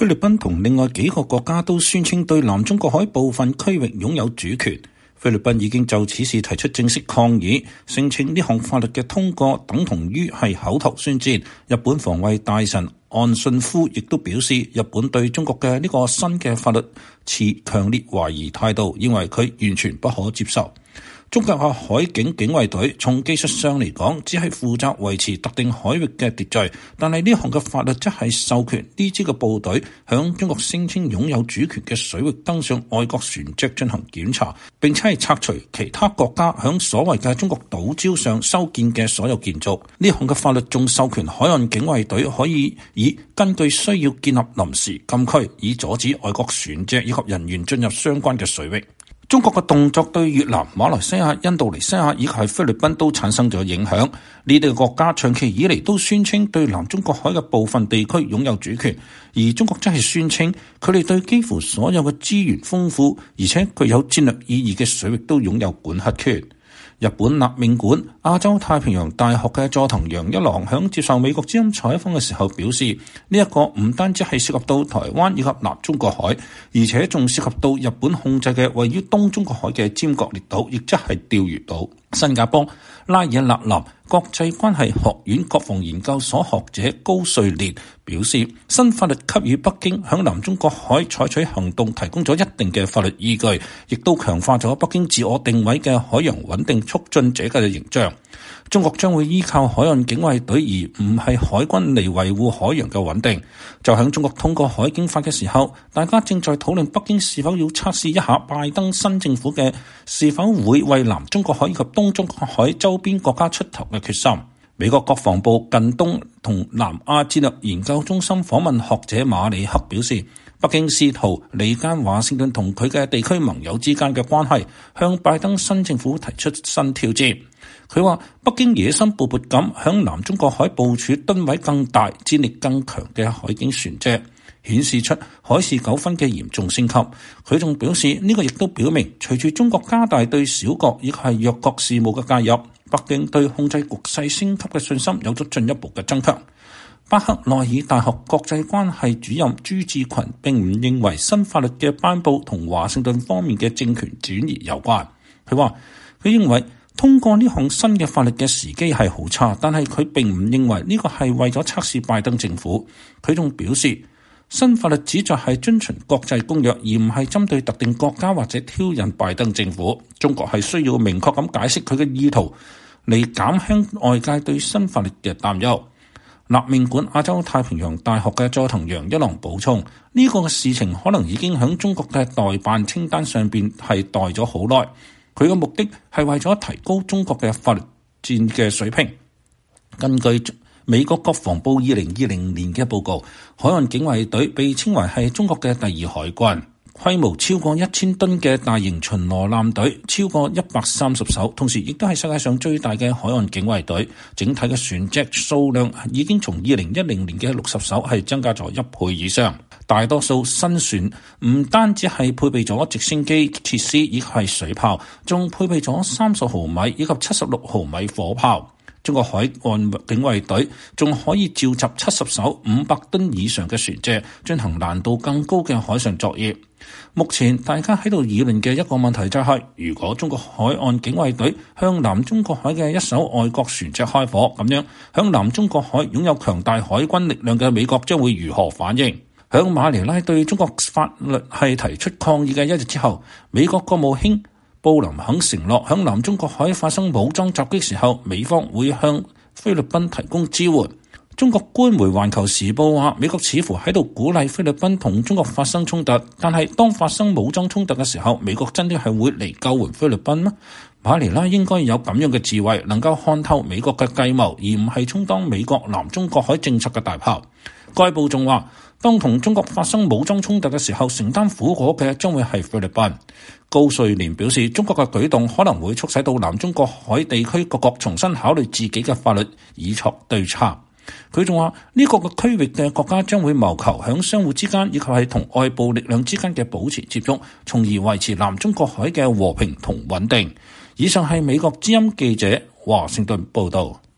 菲律賓同另外幾個國家都宣稱對南中國海部分區域擁有主權。菲律賓已經就此事提出正式抗議，聲稱呢項法律嘅通過等同於係口頭宣戰。日本防衛大臣岸信夫亦都表示，日本對中國嘅呢個新嘅法律持強烈懷疑態度，認為佢完全不可接受。中國嘅海警警衛隊從技術上嚟講，只係負責維持特定海域嘅秩序，但係呢項嘅法律則係授權呢支嘅部隊響中國聲稱擁有主權嘅水域登上外國船隻進行檢查，並且係拆除其他國家響所謂嘅中國島礁上修建嘅所有建築。呢項嘅法律仲授權海岸警衛隊可以根據需要建立臨時禁區，以阻止外國船隻以及人員進入相關嘅水域。中國嘅動作對越南、馬來西亞、印度尼西亞以及係菲律賓都產生咗影響。呢啲嘅國家長期以嚟都宣稱對南中國海嘅部分地區擁有主權，而中國則係宣稱佢哋對幾乎所有嘅資源豐富而且具有戰略意義嘅水域都擁有管轄權。日本立命館亞洲太平洋大學嘅佐藤陽一郎響接受美國之音採訪嘅時候表示，呢一個唔單止係涉及到台灣以及南中國海，而且仲涉及到日本控制嘅位於東中國海嘅尖閣列島，亦即係釣魚島。新加坡拉爾勒南國際關係學院國防研究所學者高瑞烈表示，新法律給予北京響南中國海採取行動提供咗一定嘅法律依據，亦都強化咗北京自我定位嘅海洋穩定促進者嘅形象。中國將會依靠海岸警衛隊而唔係海軍嚟維護海洋嘅穩定。就喺中國通過海警法嘅時候，大家正在討論北京是否要測試一下拜登新政府嘅是否會為南中國海以及東中國海周邊國家出頭嘅決心。美國國防部近東同南亞戰略研究中心訪問學者馬里克表示，北京試圖離間華盛頓同佢嘅地區盟友之間嘅關係，向拜登新政府提出新挑戰。佢話北京野心勃勃咁響南中國海部署噸位更大、戰力更強嘅海警船隻，顯示出海事糾紛嘅嚴重升級。佢仲表示呢個亦都表明，隨住中國加大對小國以及係弱國事務嘅介入，北京對控制局勢升級嘅信心有咗進一步嘅增強。巴克內爾大學國際關係主任朱志群並唔認為新法律嘅頒布同華盛頓方面嘅政權轉移有關。佢話佢認為通過呢項新嘅法律嘅時機係好差，但係佢並唔認為呢個係為咗測試拜登政府。佢仲表示，新法律旨在係遵循國際公約，而唔係針對特定國家或者挑釁拜登政府。中國係需要明確咁解釋佢嘅意圖，嚟減輕外界對新法律嘅擔憂。立命館亞洲太平洋大學嘅佐藤陽一郎補充，呢個事情可能已經喺中國嘅待辦清單上邊係待咗好耐。佢嘅目的係為咗提高中國嘅法律戰嘅水平。根據美國國防部2020年嘅報告，海岸警衛隊被稱為係中國嘅第二海軍，規模超過1000噸嘅大型巡邏艦隊，超過130艘，同時亦都係世界上最大嘅海岸警衛隊。整體嘅船隻數量已經從2010年嘅60艘係增加咗1倍以上。大多數新船唔單止係配備咗直升機設施以及係水炮，仲配備咗30毫米以及76毫米火炮。中國海岸警衛隊仲可以召集70艘500噸以上嘅船隻，進行難度更高嘅海上作業。目前大家喺度議論嘅一個問題就係，如果中國海岸警衛隊向南中國海嘅一艘外國船隻開火，咁樣向南中國海擁有強大海軍力量嘅美國將會如何反應？響馬尼拉對中國法律係提出抗議嘅一日之後，美國國務卿布林肯承諾響南中國海發生武裝襲擊時候，美方會向菲律賓提供支援。中國官媒環球時報話，美國似乎喺度鼓勵菲律賓同中國發生衝突，但係當發生武裝衝突嘅時候，美國真的係會嚟救援菲律賓嗎？馬尼拉應該有咁樣嘅智慧，能夠看透美國嘅計謀，而唔係充當美國南中國海政策嘅大炮。該報仲話，當同中國發生武裝衝突嘅時候，承擔苦果嘅將會係菲律賓。高瑞連表示，中國嘅舉動可能會促使到南中國海地區各國重新考慮自己嘅法律，以作對策。佢仲話，呢個區域嘅國家將會謀求響相互之間以及係同外部力量之間嘅保持接觸，從而維持南中國海嘅和平同穩定。以上係美國之音記者華盛頓報道。